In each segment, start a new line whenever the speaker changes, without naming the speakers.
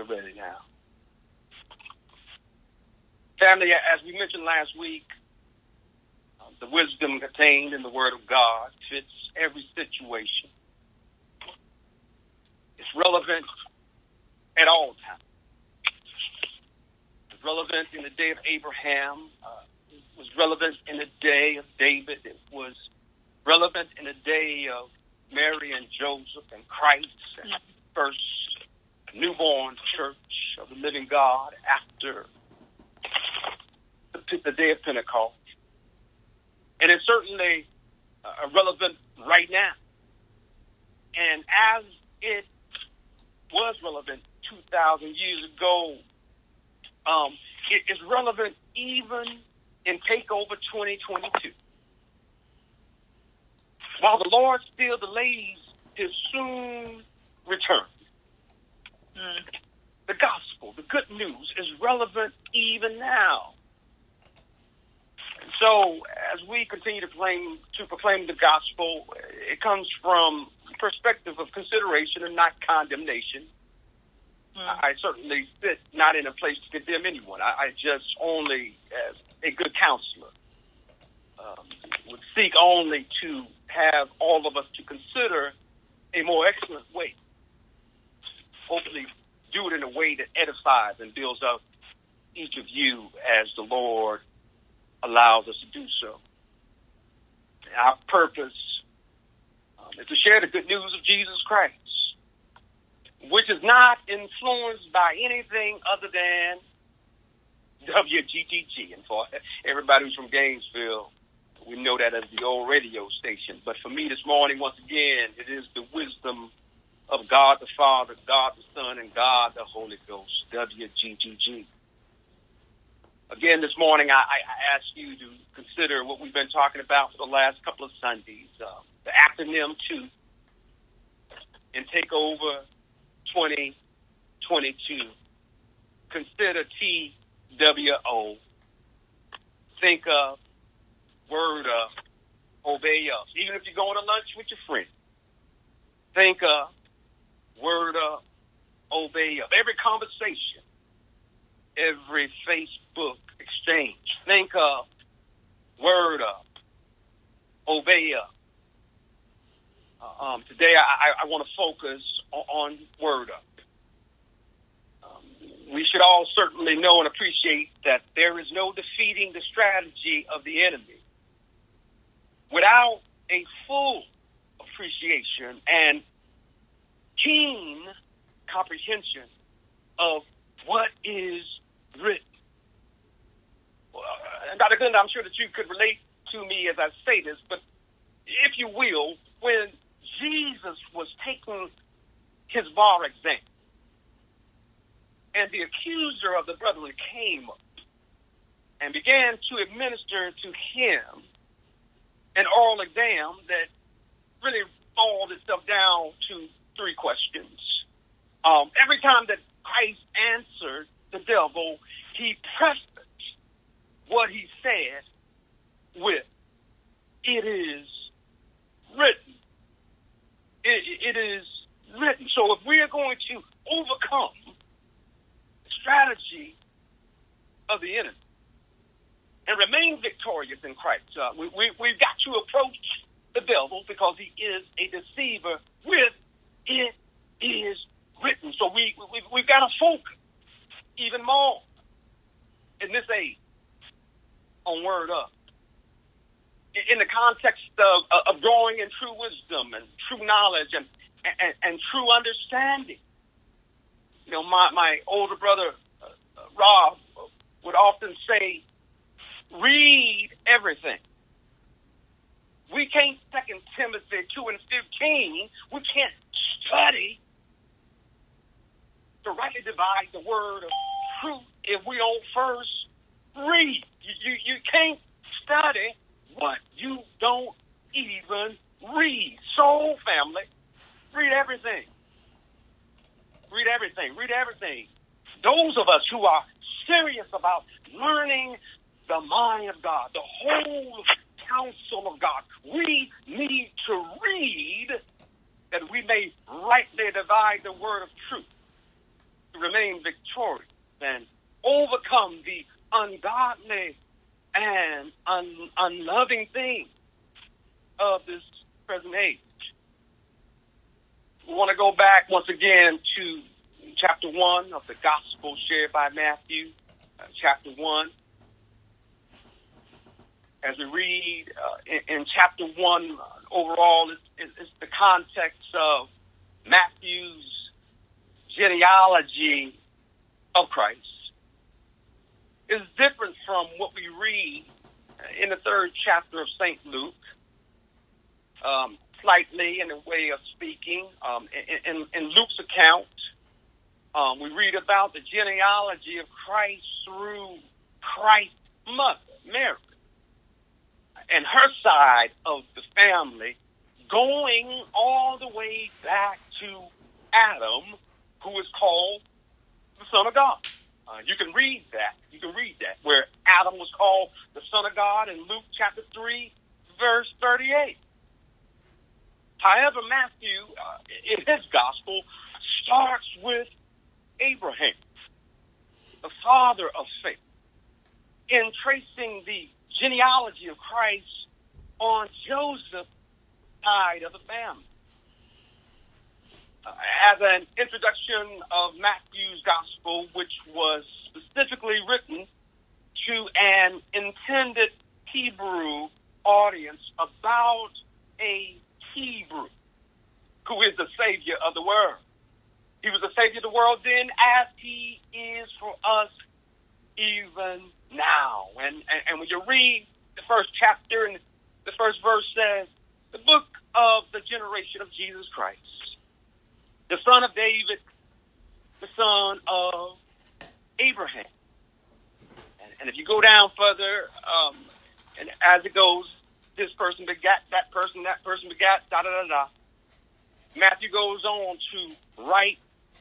we're ready now. Family, as we mentioned last week, the wisdom contained in the Word of God fits every situation. It's relevant at all times. It's relevant in the day of Abraham. It was relevant in the day of David. It was relevant in the day of Mary and Joseph and Christ and first newborn church of the living God after the day of Pentecost. And it's certainly relevant right now. And as it was relevant 2,000 years ago, it is relevant even in Takeover 2022. While the Lord still delays his soon return, the gospel, the good news, is relevant even now. And so, as we continue to proclaim the gospel, it comes from a perspective of consideration and not condemnation. I certainly sit not in a place to condemn anyone. I just only, as a good counselor, would seek only to have all of us to consider a more excellent way. Hopefully do it in a way that edifies and builds up each of you as the Lord allows us to do so. Our purpose is to share the good news of Jesus Christ, which is not influenced by anything other than WGTG. And for everybody who's from Gainesville, we know that as the old radio station. But for me this morning, once again, it is the wisdom of God the Father, God the Son, and God the Holy Ghost, WGTG. Again, this morning, I ask you to consider what we've been talking about for the last couple of Sundays, the acronym 2, and Takeover 2022. Consider TWO. Think of, word of, obey of. Even if you're going to lunch with your friend, think of, word of, obey of. Every conversation, every Facebook exchange, think of, word of, obey of. Today, I want to focus on word of. We should all certainly know and appreciate that there is no defeating the strategy of the enemy without a full appreciation and keen comprehension of what is written. And Dr. Glenda, I'm sure that you could relate to me as I say this, but if you will, when Jesus was taking his bar exam, and the accuser of the brethren came up and began to administer to him an oral exam that really boiled itself down to 3 questions. Every time that Christ answered the devil, he prefaced what he said with, "It is written." It is written. So if we are going to overcome the strategy of the enemy and remain victorious in Christ, we've got to approach the devil, because he is a deceiver, with "it is written." So we've got to focus even more in this age on word up. In the context of growing in true wisdom and true knowledge and true understanding. You know, my older brother, Rob, would often say, read everything. We can't, 2 Timothy 2:15, we can't study to rightly divide the word of truth if we don't first read. You can't study what you don't even read. So, family, read everything. Read everything. Read everything. Those of us who are serious about learning the mind of God, the whole counsel of God, we need to read that we may rightly divide the word of truth. to remain victorious and overcome the ungodly and unloving things of this present age. We want to go back once again to chapter 1 of the gospel shared by Matthew, chapter 1. As we read in chapter 1, overall, it's the context of Matthew's genealogy of Christ. It's different from what we read in the 3rd chapter of St. Luke, slightly in a way of speaking. In Luke's account, we read about the genealogy of Christ through Christ's mother, Mary, and her side of the family, going all the way back to Adam, who is called the Son of God. You can read that. Where Adam was called the Son of God in Luke chapter 3, verse 38. However, Matthew, in his gospel, starts with Abraham, the father of faith, in tracing the genealogy of Christ on Joseph's side of the family. As an introduction of Matthew's gospel, which was specifically written to an intended Hebrew audience about a Hebrew who is the Savior of the world. He was the Savior of the world then, as he is for us even now. And when you read the first chapter, and the first verse says, the book of the generation of Jesus Christ, the son of David, the son of Abraham. And if you go down further, and as it goes, this person begat, that person begat, da-da-da-da. Matthew goes on to write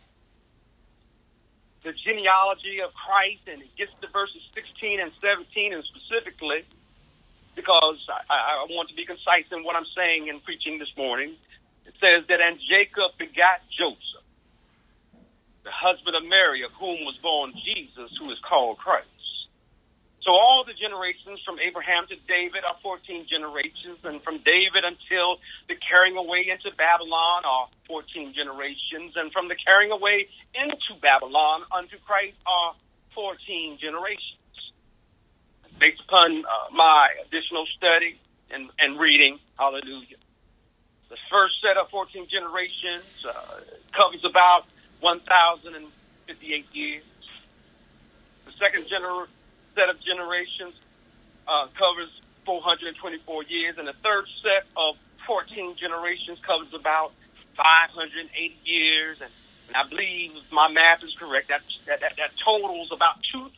the genealogy of Christ, and it gets to verses 16 and 17, and specifically, because I want to be concise in what I'm saying and preaching this morning, it says that, and Jacob begat Joseph, the husband of Mary, of whom was born Jesus, who is called Christ. So all the generations from Abraham to David are 14 generations, and from David until the carrying away into Babylon are 14 generations, and from the carrying away into Babylon unto Christ are 14 generations. Based upon my additional study and reading, hallelujah, the first set of 14 generations covers about 1,058 years. The second set of generations covers 424 years, and the third set of 14 generations covers about 580 years, and I believe my math is correct. That totals about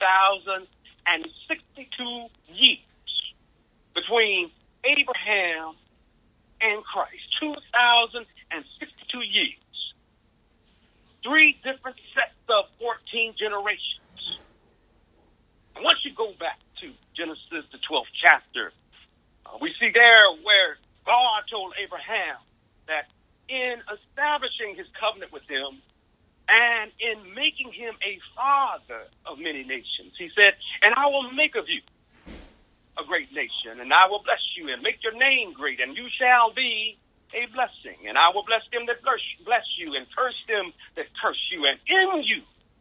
2,062 years between Abraham and Christ. 2,062 years. 3 different sets of 14 generations. And once you go back to Genesis, the 12th chapter, we see there where God told Abraham that in establishing his covenant with him and in making him a father of many nations, he said, and I will make of you a great nation, and I will bless you and make your name great, and you shall be a blessing. And I will bless them that bless you, and curse them that curse you, and in you,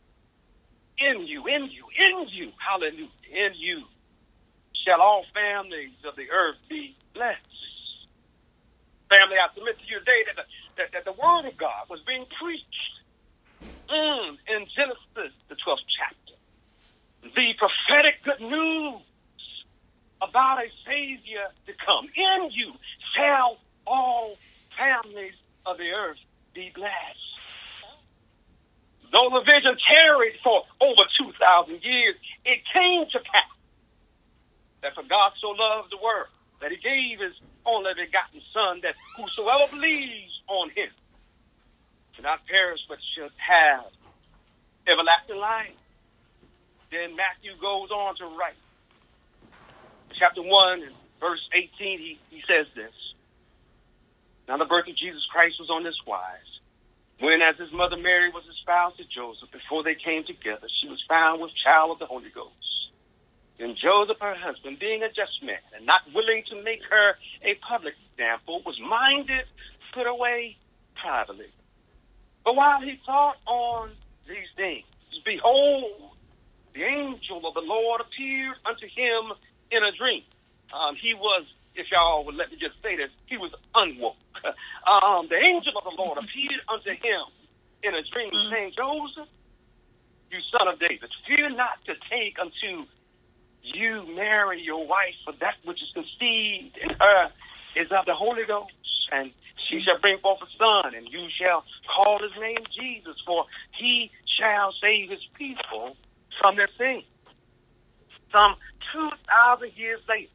hallelujah, in you shall all families of the earth be blessed. Family, I submit to you today that the word of God was being preached in Genesis, the 12th chapter. The prophetic good news about a Savior to come. In you shall all families of the earth be blessed. Though the vision tarried for over 2,000 years, it came to pass that for God so loved the world that he gave his only begotten Son, that whosoever believes on him should not perish but should have everlasting life. Then Matthew goes on to write, chapter 1 and verse 18, he says this. Now the birth of Jesus Christ was on this wise. When, as his mother Mary was espoused to Joseph, before they came together, she was found with child of the Holy Ghost. And Joseph, her husband, being a just man and not willing to make her a public example, was minded to put away privately. But while he thought on these things, behold, the angel of the Lord appeared unto him in a dream. He was, if y'all would let me just say this, he was unwoke. The angel of the Lord appeared unto him in a dream, saying, Joseph, you son of David, fear not to take unto you Mary, your wife, for that which is conceived in her is of the Holy Ghost, and she shall bring forth a son, and you shall call his name Jesus, for he shall save his people from their sins. Some 2,000 years later,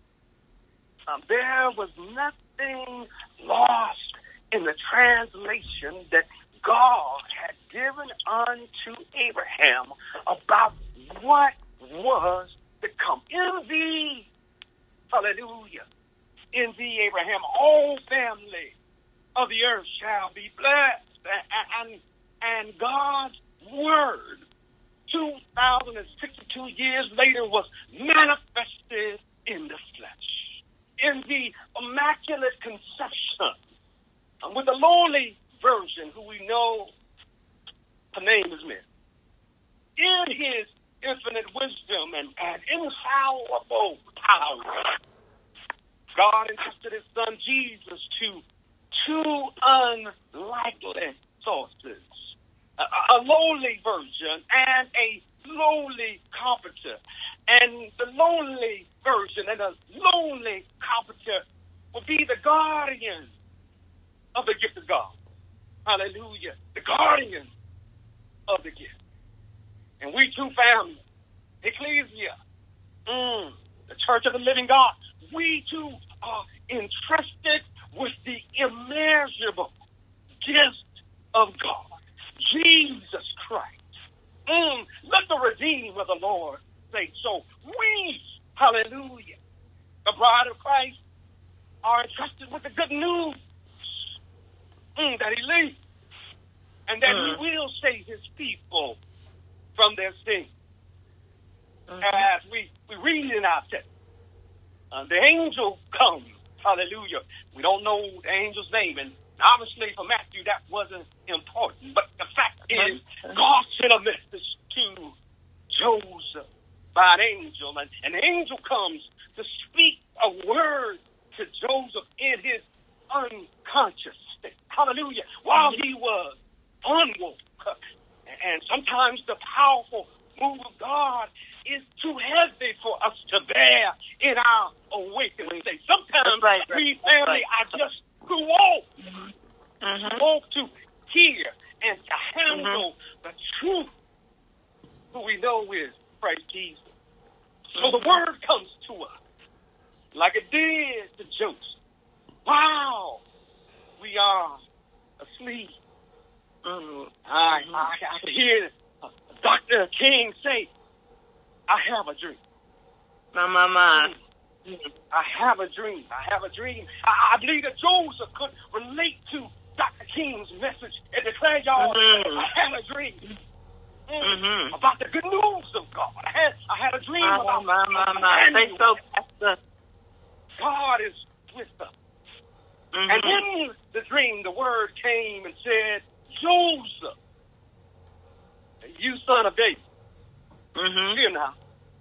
there was nothing lost in the translation that God had given unto Abraham about what was to come. In thee, hallelujah, in thee, Abraham, all family of the earth shall be blessed. And God's word, 2,062 years later, was manifested in the flesh. In the Immaculate Conception, with the lowly virgin who we know her name is Mary. In his infinite wisdom and infallible power, God entrusted his son Jesus to two unlikely sources, a lowly virgin and a lowly comforter. And the lowly virgin and the lowly comforter would be the guardian of the gift of God. Hallelujah. The guardian of the gift. And we two families, Ecclesia, the Church of the Living God, we too are entrusted with the immeasurable gift of God, Jesus Christ. Let the redeemed of the Lord say so. We, hallelujah, the bride of Christ, are entrusted with the good news that he leaves and that he will save his people from their sins. As we read in our text, the angel comes, hallelujah. We don't know the angel's name, and obviously for Matthew that wasn't important, but the fact is God sent a message to Joseph by an angel, and an angel comes to speak a word to Joseph in his unconscious state. Hallelujah. While he was unwoke. And sometimes the powerful move of God is too heavy for us to bear in our awakening state. Sometimes we family are just too old. Old to hear and to handle the truth who we know is Christ Jesus. So the word comes to us like it did to Joseph. Wow, we are asleep. I can hear Dr. King say, I have a dream.
My.
I have a dream. I believe that Joseph could relate to Dr. King's message and declare, y'all, I had a dream about the good news of God. I had a dream about
Say so, Pastor.
God is with us. And in the dream, the word came and said, Joseph, you son of David, fear not.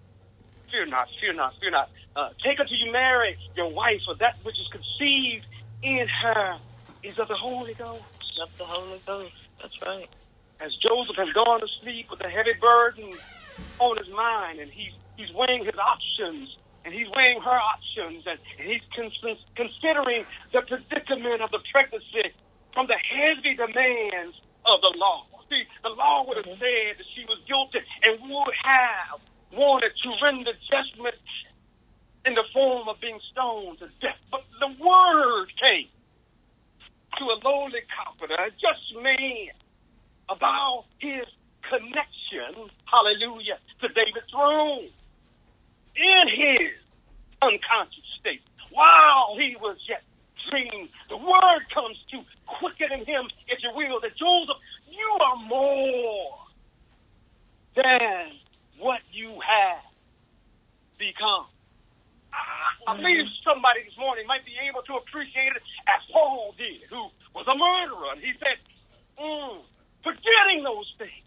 Take unto you Mary, your wife, for that which is conceived in her is of the Holy Ghost.
Of the Holy Ghost. That's right.
As Joseph has gone to sleep with a heavy burden on his mind, and he's weighing his options, and he's weighing her options, and he's considering the predicament of the pregnancy from the heavy demands of the law. See, the law would have said that she was guilty and would have wanted to render judgment in the form of being stoned to death. But the word came to a lowly comforter, a just man, about his connection, hallelujah, to David's throne. In his unconscious state, while he was yet dreaming, the word comes to quicken in him, if you will, that Joseph, you are more than what you have become. I believe somebody this morning might be able to appreciate it as Paul did, who was a murderer. And he said, forgetting those things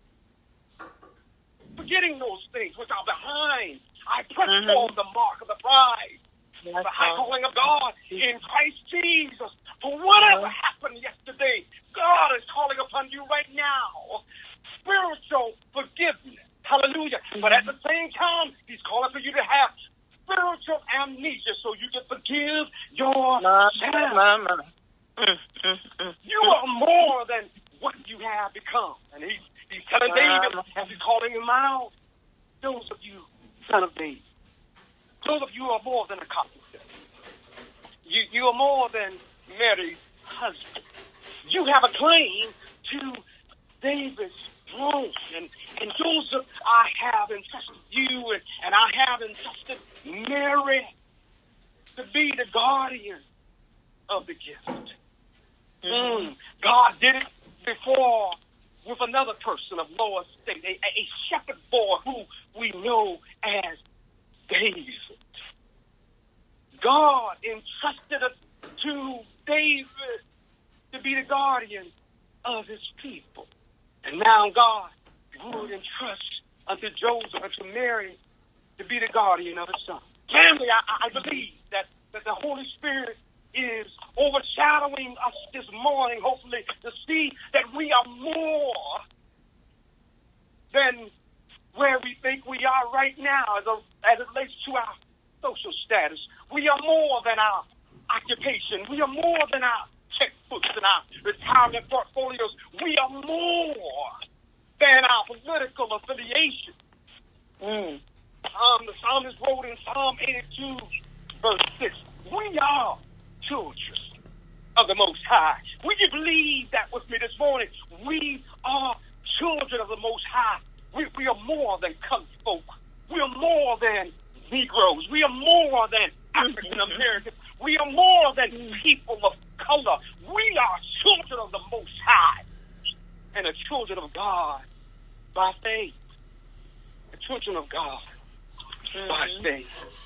which are behind, I press forward the mark of the prize, the high calling of God in Christ Jesus. For whatever happened yesterday, God is calling upon you right now. Spiritual forgiveness. Hallelujah. But at the same time, he's calling for you to have spiritual amnesia so you can forgive yourself. You are more than what you have become. And he's telling David, as he's calling him out, those of you, son of David, those of you are more than a carpenter. You are more than Mary's husband. You have a claim to David's throne. And Joseph, I have entrusted you, and I have entrusted Mary to be the guardian of the gift. God did it before with another person of lower state, a shepherd boy who we know as David. God entrusted it to David to be the guardian of his people. And now God would entrust unto Joseph and to Mary to be the guardian of his son. Family, I believe that the Holy Spirit is overshadowing us this morning, hopefully, to see that we are more than where we think we are right now as it relates to our social status. We are more than our occupation. We are more than our checkbooks and our retirement portfolios. We are more than our political affiliation. The psalmist wrote in Psalm 82, verse 6, we are children of the Most High. Will you believe that with me this morning? We are children of the Most High. We are more than colored folk. We are more than Negroes. We are more than African Americans. We are more than people of color. We are children of the Most High and the children of God by faith. The children of God by faith.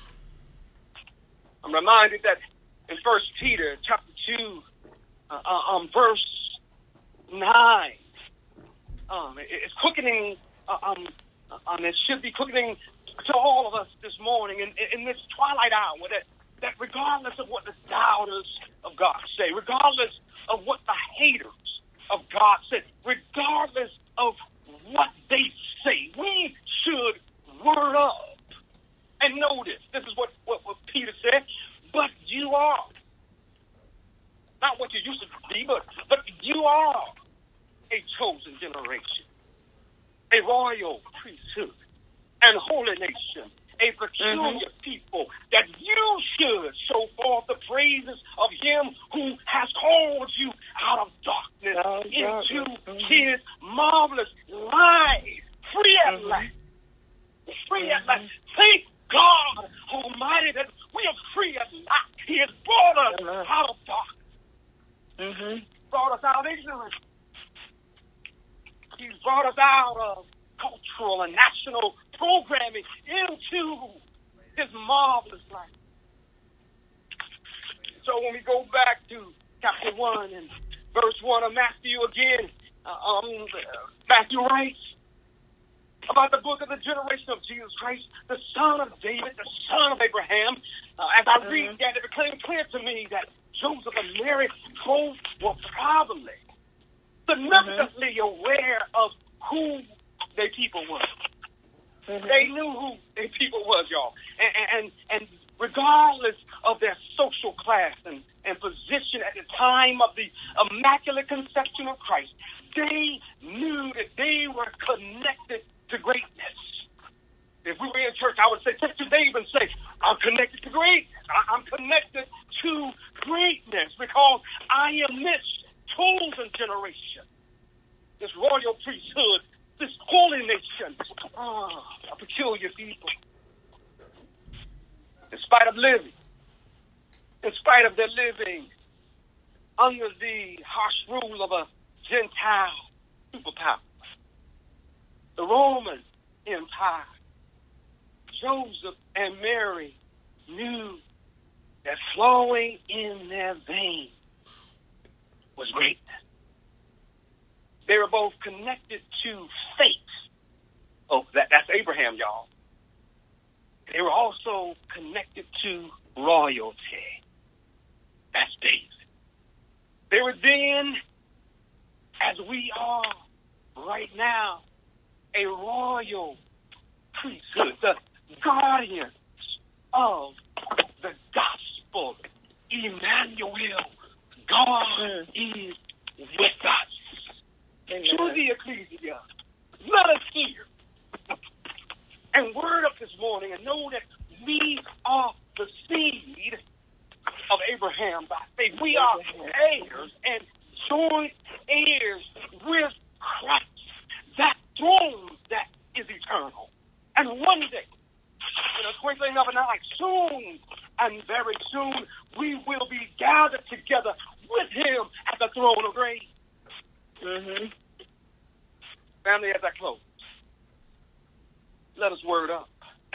I'm reminded that in 1 Peter chapter 2, verse 9, it's quickening, it should be quickening to all of us this morning in this twilight hour, that regardless of what the doubters of God say, regardless of what the haters of God say, regardless of what they say, we should word up and know this. This is what Peter said. But you are not what you used to be, but you are a chosen generation, a royal priesthood, and holy nation, a peculiar people, that you should show forth the praises of him who has called you out of darkness into his marvelous light. Free at last. Free at last. Thank God Almighty that we are free at last. He has brought us out of darkness. Brought us out of ignorance. He's brought us out of cultural and national programming into his marvelous light. So when we go back to chapter 1 and verse 1 of Matthew again, Matthew writes about the book of the generation of Jesus Christ, the son of David, the son of Abraham. As I read that, it became clear to me that Joseph and Mary both were probably significantly aware of who their people were. They knew who their people was, y'all. And regardless of their social class and position at the time of the Immaculate Conception of Christ, they knew that they were connected to greatness. If we were in church, I would say, touch to David and say, I'm connected to greatness. I'm connected to greatness because I am this chosen generation, this royal priesthood, this holy nation, a peculiar people. In spite of their living under the harsh rule of a Gentile superpower, the Roman Empire. Joseph and Mary knew that flowing in their veins was greatness. They were both connected to faith. Oh, that's Abraham, y'all. They were also connected to royalty. That's David. They were then, as we are right now, a royal priesthood, the guardians of the gospel. Emmanuel, God is with us. Amen. To the ecclesia, let us hear and word up this morning and know that we are the seed of Abraham by faith. We are heirs and joint heirs with Christ, that throne that is eternal. And one day, in a twinkling of an eye, soon and very soon, we will be gathered together with him at the throne of grace. Mm-hmm. Family, as I close, let us word up.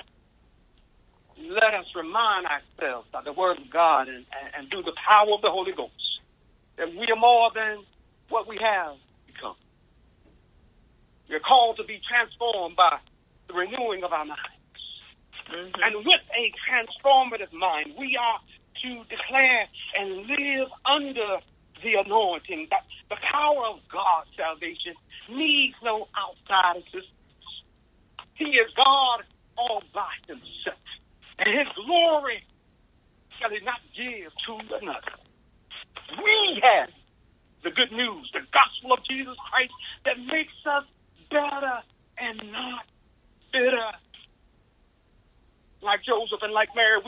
Let us remind ourselves by the word of God and through the power of the Holy Ghost that we are more than what we have become. We are called to be transformed by the renewing of our minds. Mm-hmm. And with a transformative mind, we are to declare and live under the anointing, that the power of God's salvation needs no outside assistance. He is God all by himself. And his glory shall he not give to another. We have the good news, the gospel of Jesus Christ that makes us better and not bitter. Like Joseph and like Mary,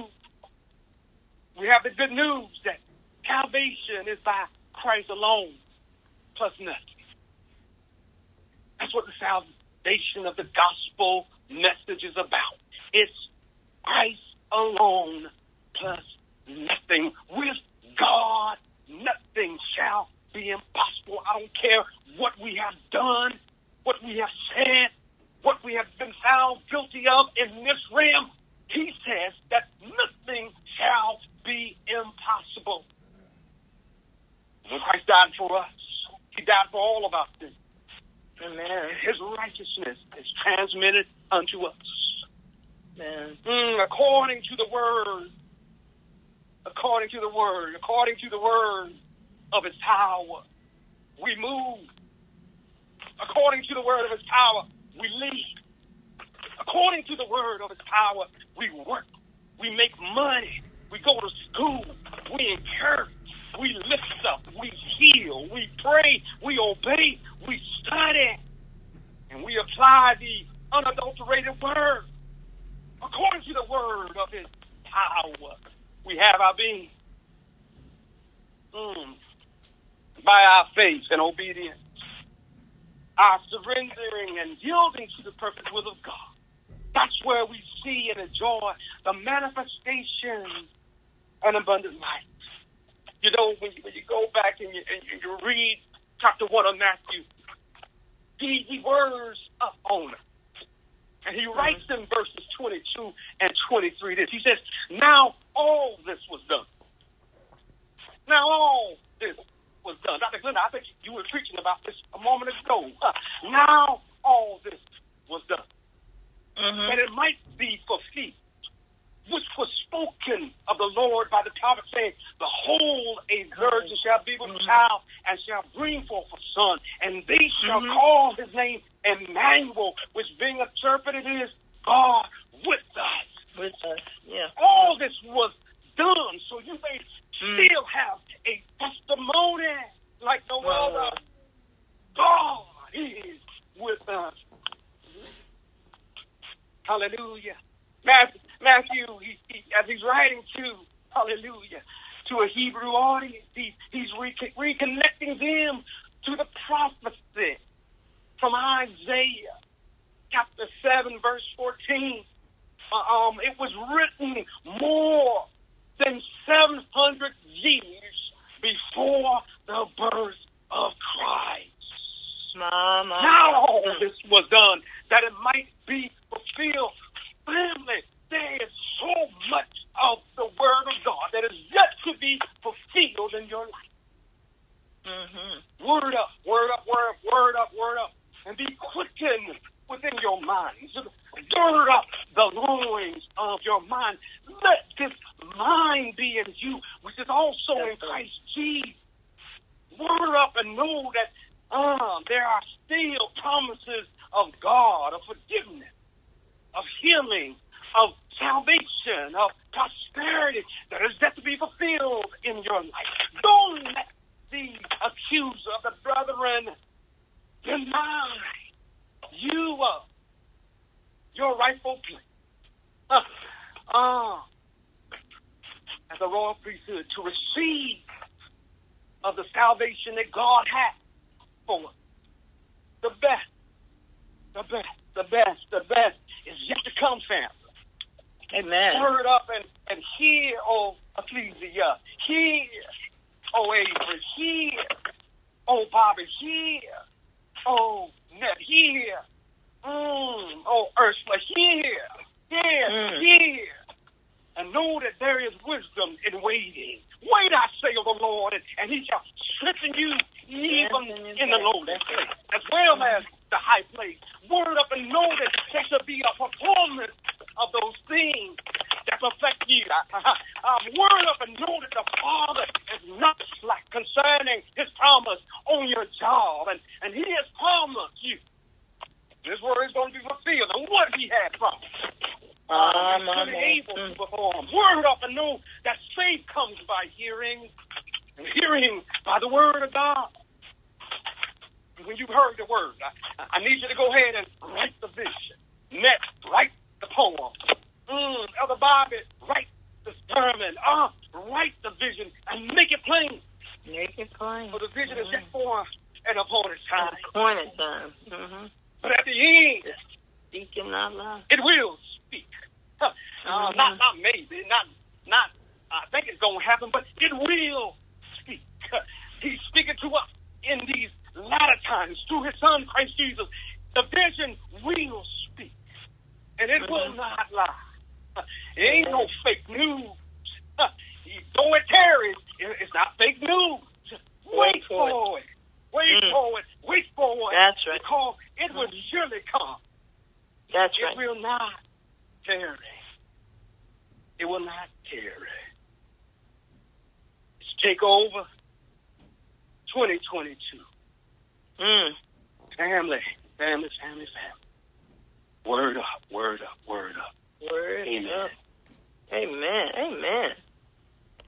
we have the good news that salvation is by Christ alone, plus nothing. That's what the salvation of the gospel message is about. It's Christ alone, plus nothing. With God, nothing shall be impossible. I don't care what we have done, what we have said, what we have been found guilty of in this realm. He says that nothing shall be impossible. When Christ died for us, he died for all of our sins. Amen. His righteousness is transmitted unto us. Amen. According to the word of his power, we move. According to the word of his power, we lead. According to the word of his power, we work. We make money. We go to school. We encourage. We lift up. We heal. We pray. We obey. We study. And we apply the unadulterated word. According to the word of his power, we have our being. By our faith and obedience, our surrendering and yielding to the perfect will of God. That's where we see and enjoy the manifestation of abundant life. You know, when you go back and you read chapter 1 of Matthew, he words up on it. And he writes in verses 22 and 23 this. He says, now all this was done. Now all this was done. Dr. Glenda, I think you were preaching about this a moment ago. Now all this was done. That it might be fulfilled, which was spoken of the Lord by the prophet, saying, behold, a virgin shall be with child and shall bring forth a son, and they shall call his name Emmanuel, which being interpreted is God with us. With us, yeah. All this was done, so you may still have a testimony like no other. God is with us. Hallelujah. Matthew, as he's writing to a Hebrew audience, he's reconnecting them to the prophecy from Isaiah chapter 7, verse 14. It was written more than 700 years before the birth of Christ. Now all this was done that it might be fulfilled. Family, there is so much of the word of God that is yet to be fulfilled in your life.
Mm-hmm.
Word up, word up, word up, word up, word up. And be quickened within your minds. Gird up the loins of your mind. Let this mind be in you, which is also in Christ Jesus. Word up and know that there are still promises of God, of forgiveness, of healing, of salvation, of prosperity that is yet to be fulfilled in your life. Don't let the accuser of the brethren deny you your rightful place as a royal priesthood to receive of the salvation that God has for us. The best, the best, the best, the best is yet to come, family.
Amen.
Word up and hear, oh Ecclesia, hear, oh Avery, hear, oh Bobby, hear, oh Ned, hear, oh Ursula, hear, and know that there is wisdom in waiting. Wait, I say, of the Lord, and he shall strengthen you even in the lowly place, as well as the high place. Word up and know that there shall be a performance of those things that affect you. Word up and know that the Father is not slack concerning his promise on your job, and he has promised you. This word is going to be fulfilled, and what he had promised. Able to perform. Word up and know that faith comes by hearing, and hearing by the word of God. And when you've heard the word, I need you to go ahead and write the vision. Next, write the poem. Elder Bobby, write the sermon. Write the vision and make it plain.
Make it plain.
For the vision is set for an appointed time.
Appointed time. Mm-hmm.
But at the end,
speaking out loud.
It will speak. Not maybe, not. I think it's going to happen, but it will speak. He's speaking to us in these latter times through his Son Christ Jesus. The vision will speak, and it will not lie. It ain't no fake news. Though it tarries, it's not fake news. Wait for it. Wait for it. Wait for it.
That's right.
Because it will surely come.
That's right.
It will not tarry. It will not tarry. It's take over 2022. Family. Word up, word up, word up.
Word
Amen.
up. Amen.